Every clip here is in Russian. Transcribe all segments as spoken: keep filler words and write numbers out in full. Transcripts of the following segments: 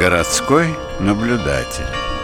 Городской наблюдатель.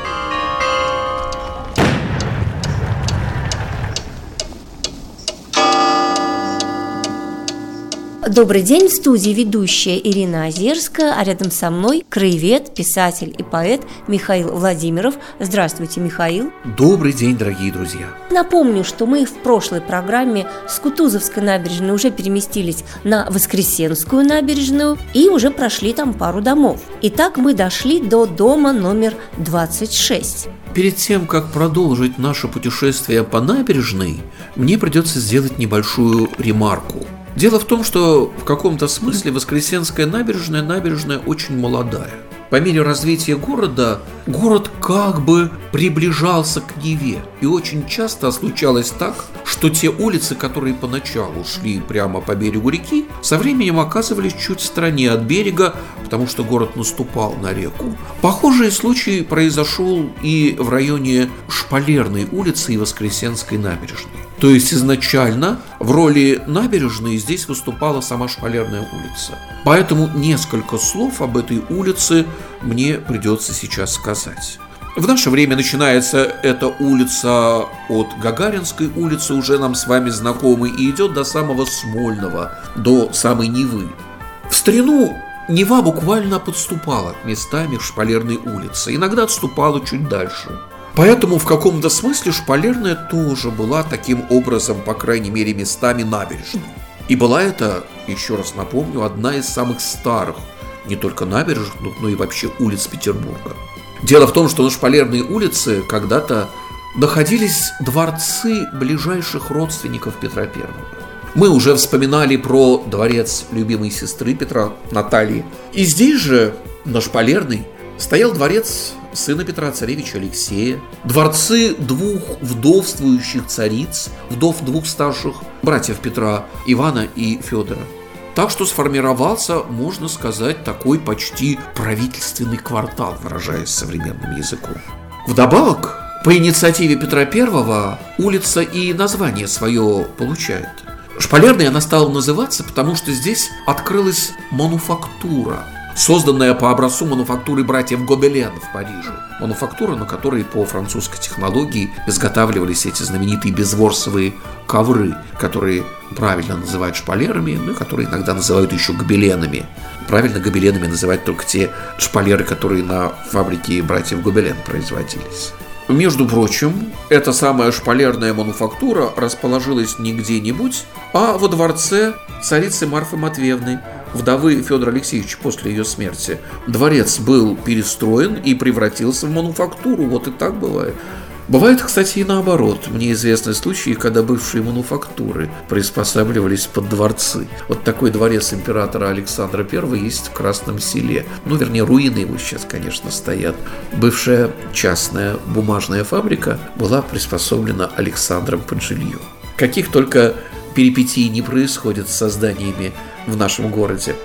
Добрый день, в студии ведущая Ирина Озерская, а рядом со мной краевед, писатель и поэт Михаил Владимиров. Здравствуйте, Михаил. Добрый день, дорогие друзья. Напомню, что мы в прошлой программе с Кутузовской набережной уже переместились на Воскресенскую набережную и уже прошли там пару домов. Итак, мы дошли до дома номер двадцать шесть. Перед тем, как продолжить наше путешествие по набережной, мне придется сделать небольшую ремарку. Дело в том, что в каком-то смысле Воскресенская набережная набережная очень молодая. По мере развития города, город как бы приближался к Неве. И очень часто случалось так, что те улицы, которые поначалу шли прямо по берегу реки, со временем оказывались чуть в стороне от берега, потому что город наступал на реку. Похожий случай произошел и в районе Шпалерной улицы и Воскресенской набережной. То есть изначально в роли набережной здесь выступала сама Шпалерная улица. Поэтому несколько слов об этой улице мне придется сейчас сказать. В наше время начинается эта улица от Гагаринской улицы, уже нам с вами знакомой, и идет до самого Смольного, до самой Невы. В старину Нева буквально подступала местами к Шпалерной улице, иногда отступала чуть дальше. Поэтому в каком-то смысле Шпалерная тоже была таким образом, по крайней мере, местами набережной. И была это, еще раз напомню, одна из самых старых не только набережных, но и вообще улиц Петербурга. Дело в том, что на Шпалерной улице когда-то находились дворцы ближайших родственников Петра Первого. Мы уже вспоминали про дворец любимой сестры Петра, Натальи. И здесь же, на Шпалерной, стоял дворец сына Петра, царевича Алексея, дворцы двух вдовствующих цариц, вдов двух старших братьев Петра, Ивана и Федора. Так что сформировался, можно сказать, такой почти правительственный квартал, выражаясь современным языком. Вдобавок, по инициативе Петра Первого улица и название свое получает. Шпалерной она стала называться, потому что здесь открылась мануфактура, созданная по образцу мануфактуры братьев Гобелен в Париже. Мануфактура, на которой по французской технологии изготавливались эти знаменитые безворсовые ковры, которые правильно называют шпалерами, ну и которые иногда называют еще гобеленами. Правильно гобеленами называть только те шпалеры, которые на фабрике братьев Гобелен производились. Между прочим, эта самая шпалерная мануфактура расположилась не где-нибудь, а во дворце царицы Марфы Матвеевны, вдовы Федора Алексеевича после ее смерти. Дворец был перестроен и превратился в мануфактуру. Вот и так бывает. Бывает, кстати, и наоборот. Мне известны случаи, когда бывшие мануфактуры приспосабливались под дворцы. Вот такой дворец императора Александра Первого есть в Красном Селе. Ну, вернее, руины его сейчас, конечно, стоят. Бывшая частная бумажная фабрика была приспособлена Александром под жилье. Каких только перипетий не происходит с созданиями в нашем городе.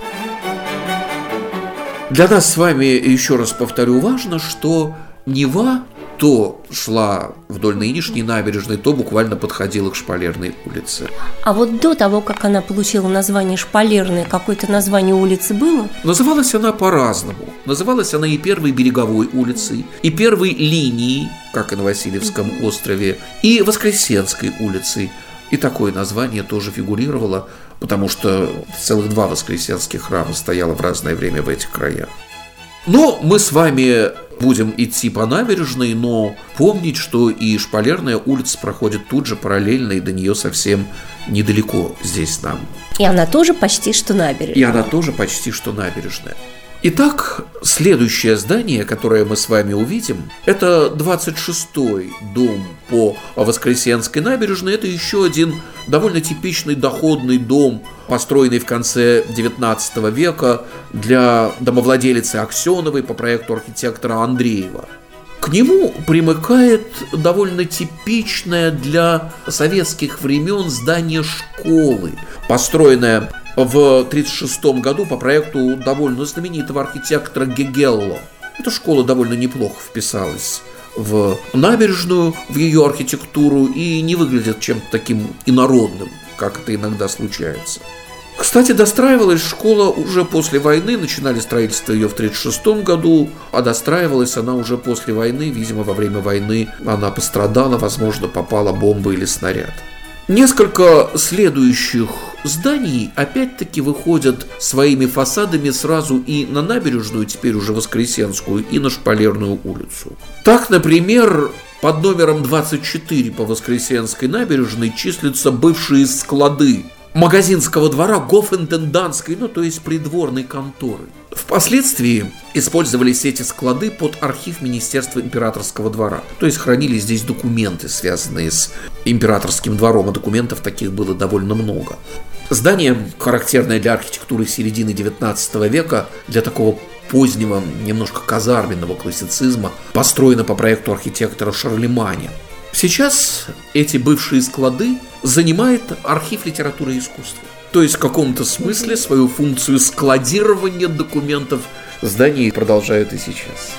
Для нас с вами, еще раз повторю, важно, что Нева то шла вдоль нынешней набережной, то буквально подходила к Шпалерной улице. А вот до того, как она получила название Шпалерная, какое-то название улицы было? Называлась она по-разному. Называлась она и первой береговой улицей, и первой линией, как и на Васильевском острове, и Воскресенской улицей. И такое название тоже фигурировало, потому что целых два воскресенских храма стояло в разное время в этих краях. Но мы с вами будем идти по набережной, но помнить, что и Шпалерная улица проходит тут же параллельно, и до нее совсем недалеко здесь нам. И она тоже почти что набережная. И она тоже почти что набережная. Итак, следующее здание, которое мы с вами увидим, это двадцать шестой дом по Воскресенской набережной. Это еще один довольно типичный доходный дом, построенный в конце девятнадцатого века для домовладелицы Аксеновой по проекту архитектора Андреева. К нему примыкает довольно типичное для советских времен здание школы, построенное в тридцать шестом году по проекту довольно знаменитого архитектора Гегелло. Эта школа довольно неплохо вписалась в набережную, в ее архитектуру и не выглядит чем-то таким инородным, как это иногда случается. Кстати, достраивалась школа уже после войны, начинали строительство ее в тысяча девятьсот тридцать шестом году, а достраивалась она уже после войны, видимо, во время войны она пострадала, возможно, попала бомба или снаряд. Несколько следующих зданий опять-таки выходят своими фасадами сразу и на набережную, теперь уже Воскресенскую, и на Шпалерную улицу. Так, например, под номером двадцать четыре по Воскресенской набережной числятся бывшие склады магазинского двора гофинтендантской, ну то есть придворной конторы. Впоследствии использовались эти склады под архив Министерства императорского двора. То есть хранились здесь документы, связанные с императорским двором, а документов таких было довольно много. Здание, характерное для архитектуры середины девятнадцатого века, для такого позднего, немножко казарменного классицизма, построено по проекту архитектора Шарлеманя. Сейчас эти бывшие склады занимает архив литературы и искусства. То есть в каком-то смысле свою функцию складирования документов здание продолжает и сейчас.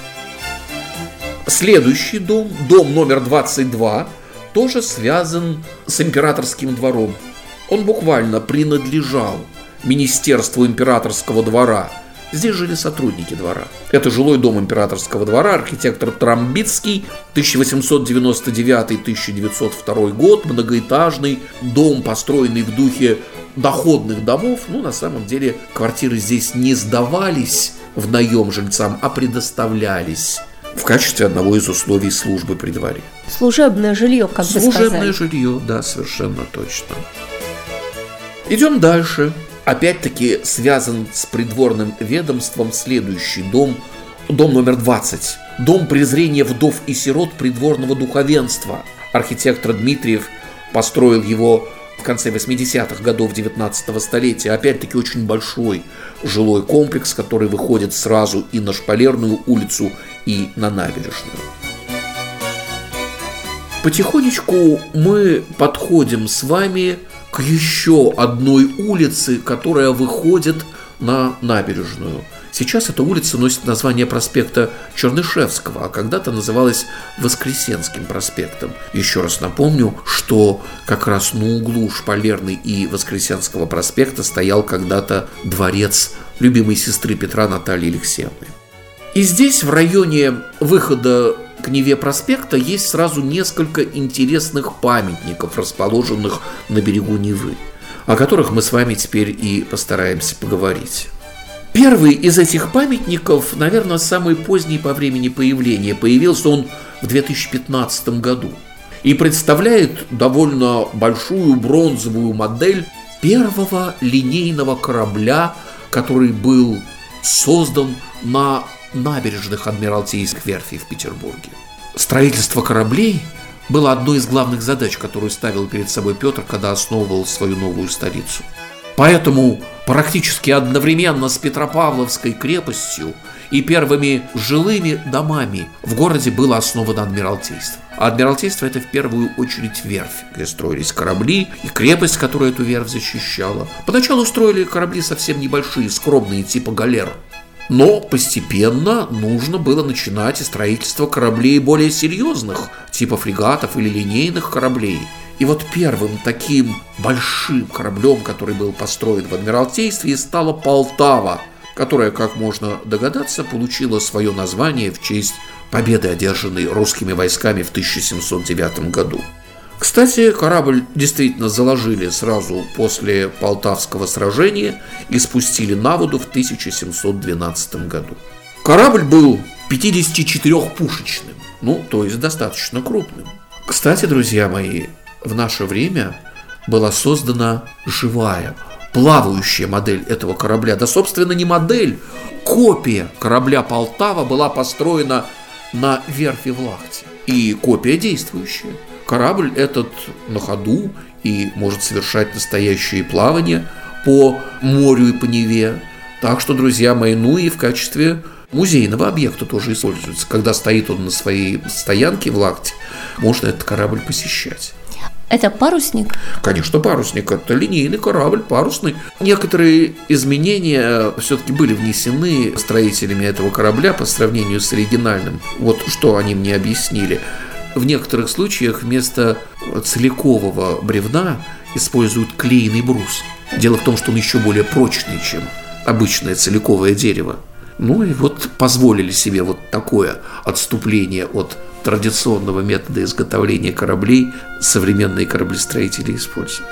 Следующий дом, дом номер двадцать два, тоже связан с императорским двором. Он буквально принадлежал Министерству императорского двора. Здесь жили сотрудники двора. Это жилой дом императорского двора, архитектор Трамбицкий, тысяча восемьсот девяносто девятый — тысяча девятьсот второй год, многоэтажный дом, построенный в духе доходных домов. Ну, на самом деле, квартиры здесь не сдавались в наем жильцам, а предоставлялись в качестве одного из условий службы при дворе. Служебное жилье, как бы сказать. Служебное жилье, да, совершенно точно. Идем дальше. Опять-таки связан с придворным ведомством следующий дом, дом номер двадцать. Дом презрения вдов и сирот придворного духовенства. Архитектор Дмитриев построил его в конце восьмидесятых годов девятнадцатого столетия. Опять-таки очень большой жилой комплекс, который выходит сразу и на Шпалерную улицу, и на набережную. Потихонечку мы подходим с вами к еще одной улице, которая выходит на набережную. Сейчас эта улица носит название проспекта Чернышевского, а когда-то называлась Воскресенским проспектом. Еще раз напомню, что как раз на углу Шпалерной и Воскресенского проспекта стоял когда-то дворец любимой сестры Петра Натальи Алексеевны. И здесь, в районе выхода к Неве проспекта, есть сразу несколько интересных памятников, расположенных на берегу Невы, о которых мы с вами теперь и постараемся поговорить. Первый из этих памятников, наверное, самый поздний по времени появления. Появился он в две тысячи пятнадцатом году и представляет довольно большую бронзовую модель первого линейного корабля, который был создан на набережных Адмиралтейских верфей в Петербурге. Строительство кораблей было одной из главных задач, которую ставил перед собой Петр, когда основывал свою новую столицу. Поэтому практически одновременно с Петропавловской крепостью и первыми жилыми домами в городе было основано Адмиралтейство. А Адмиралтейство – это в первую очередь верфь, где строились корабли, и крепость, которая эту верфь защищала. Поначалу строили корабли совсем небольшие, скромные, типа галер. Но постепенно нужно было начинать и строительство кораблей более серьезных, типа фрегатов или линейных кораблей. И вот первым таким большим кораблем, который был построен в Адмиралтействе, стала Полтава, которая, как можно догадаться, получила свое название в честь победы, одержанной русскими войсками в тысяча семьсот девятом году. Кстати, корабль действительно заложили сразу после Полтавского сражения и спустили на воду в тысяча семьсот двенадцатом году. Корабль был пятидесятичетырёхпушечным, ну, то есть достаточно крупным. Кстати, друзья мои, в наше время была создана живая, плавающая модель этого корабля. Да, собственно, не модель, копия корабля Полтава была построена на верфи в Лахте. И копия действующая. Корабль этот на ходу и может совершать настоящие плавания по морю и по Неве. Так что, друзья мои, ну и в качестве музейного объекта тоже используется. Когда стоит он на своей стоянке в Лахте, можно этот корабль посещать. Это парусник? Конечно, парусник. Это линейный корабль, парусный. Некоторые изменения все-таки были внесены строителями этого корабля по сравнению с оригинальным. Вот что они мне объяснили. В некоторых случаях вместо целикового бревна используют клееный брус. Дело в том, что он еще более прочный, чем обычное целиковое дерево. Ну и вот позволили себе вот такое отступление от традиционного метода изготовления кораблей современные кораблестроители используют.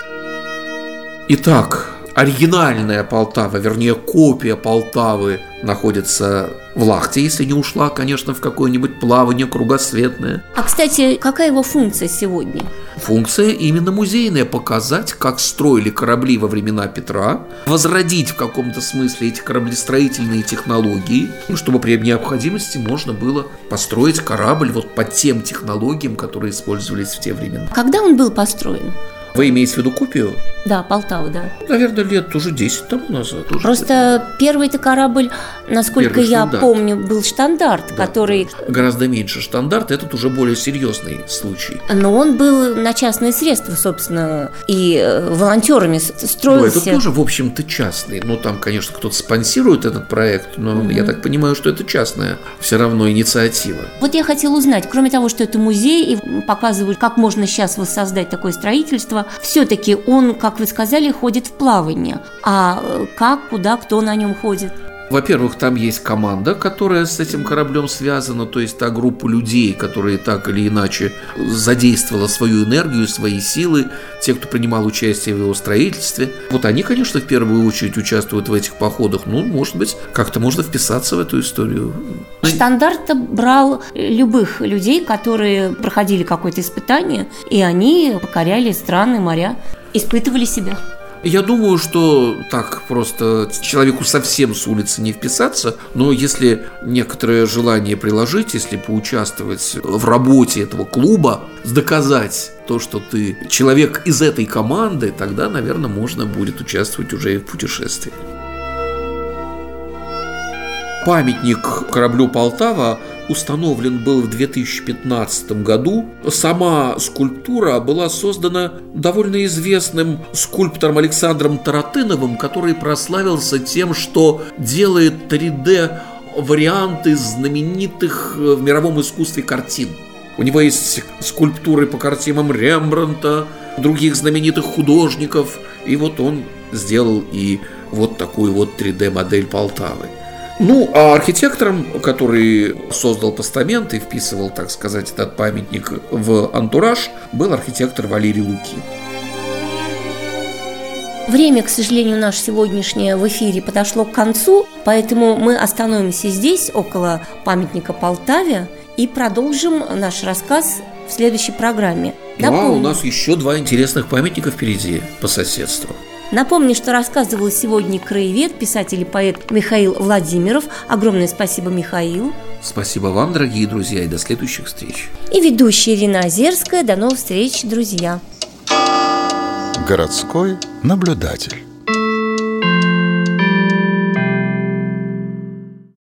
Итак, оригинальная Полтава, вернее копия Полтавы, находится в Лахте, если не ушла, конечно, в какое-нибудь плавание кругосветное. А, кстати, какая его функция сегодня? Функция именно музейная – показать, как строили корабли во времена Петра, возродить в каком-то смысле эти кораблестроительные технологии, чтобы при необходимости можно было построить корабль вот по тем технологиям, которые использовались в те времена. Когда он был построен? Вы имеете в виду копию? Да, Полтава, да. Наверное, лет уже десять тому назад. Уже Просто первый-то корабль, насколько Первый я штандарт. помню, был штандарт, Да, который... гораздо меньше штандарт, этот уже более серьезный случай. Но он был на частные средства, собственно, и э, волонтерами с- Ну, строился. это тоже, в общем-то, частный. Ну, там, конечно, кто-то спонсирует этот проект, но Мгм. я так понимаю, что это частная все равно инициатива. Вот я хотела узнать, кроме того, что это музей и показывают, как можно сейчас воссоздать такое строительство, все-таки он, как вы сказали, ходит в плавание. А э, как, куда, кто на нем ходит? Во-первых, там есть команда, которая с этим кораблем связана, то есть та группа людей, которые так или иначе задействовала свою энергию, свои силы, те, кто принимал участие в его строительстве. Вот они, конечно, в первую очередь участвуют в этих походах. Ну, может быть, как-то можно вписаться в эту историю. Штандарт брал любых людей, которые проходили какое-то испытание, и они покоряли страны, моря, испытывали себя. Я думаю, что так просто человеку совсем с улицы не вписаться, но если некоторое желание приложить, если поучаствовать в работе этого клуба, доказать то, что ты человек из этой команды, тогда, наверное, можно будет участвовать уже и в путешествии. Памятник кораблю «Полтава» установлен был в две тысячи пятнадцатом году. Сама скульптура была создана довольно известным скульптором Александром Таратыновым, который прославился тем, что делает три дэ варианты знаменитых в мировом искусстве картин. У него есть скульптуры по картинам Рембрандта, других знаменитых художников, и вот он сделал и вот такую вот три дэ-модель Полтавы. Ну, а архитектором, который создал постамент и вписывал, так сказать, этот памятник в антураж, был архитектор Валерий Лукин. Время, к сожалению, наше сегодняшнее в эфире подошло к концу, поэтому мы остановимся здесь, около памятника Полтаве, и продолжим наш рассказ в следующей программе. Ну, а у нас еще два интересных памятника впереди по соседству. Напомню, что рассказывал сегодня краевед, писатель и поэт Михаил Владимиров. Огромное спасибо, Михаил. Спасибо вам, дорогие друзья, и до следующих встреч. И ведущая Ирина Озерская. До новых встреч, друзья. Городской наблюдатель.